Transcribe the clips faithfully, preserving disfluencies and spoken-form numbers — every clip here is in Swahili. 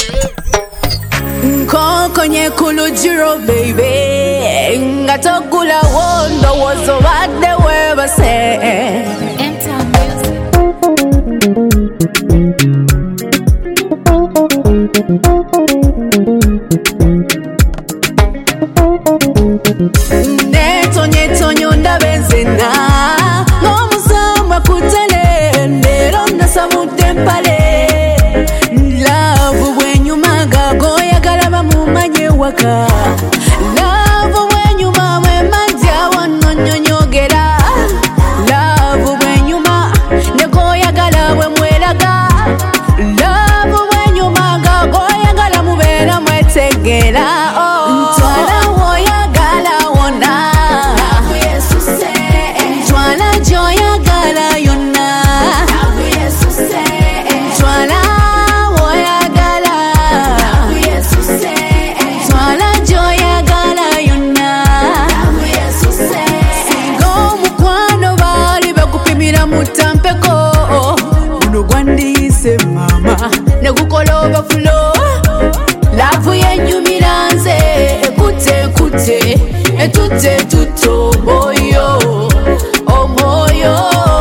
Koko nyekulu jiro baby ngatogula wondo wozo wade webase Enter music Neto nyeto nyonda benzena Ngomusamba kutele Nero nasa mutempale Love when you maga goya galaba mumanye waka Love when you ma we mandia wano nyonyogera Love when you ma ne goya galaba mwelaga Love when you maga goya galaba mubera mwetegera Oh Ntwala woya gala wona Love yesu se Ntwala joya gala yona Love yesu se Ntwala mutampeko uno gwandise mama negukoloba fulo lavu yenyumiranze ekute kute etute tuto boyo omoyo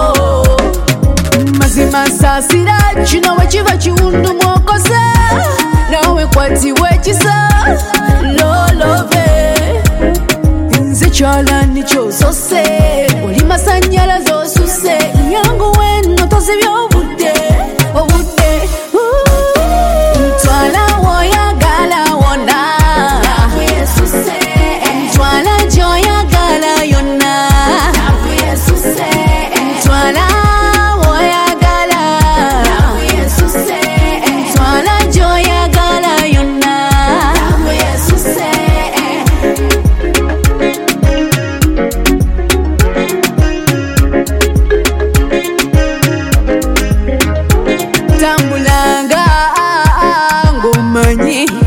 mazima sasira chino wachiva chiundu mwokosa nawe kwati wechisa lolove nze chala nicho zose oli masanyala zosuse yangu weno tozibyo budde obudde Ntwala woya gala wona Yesu se Ntwala joya gala yona Yesu se Ntwala woya gala Yesu se Ntwala joya gala yona Yesu se tambulanga ngomanyi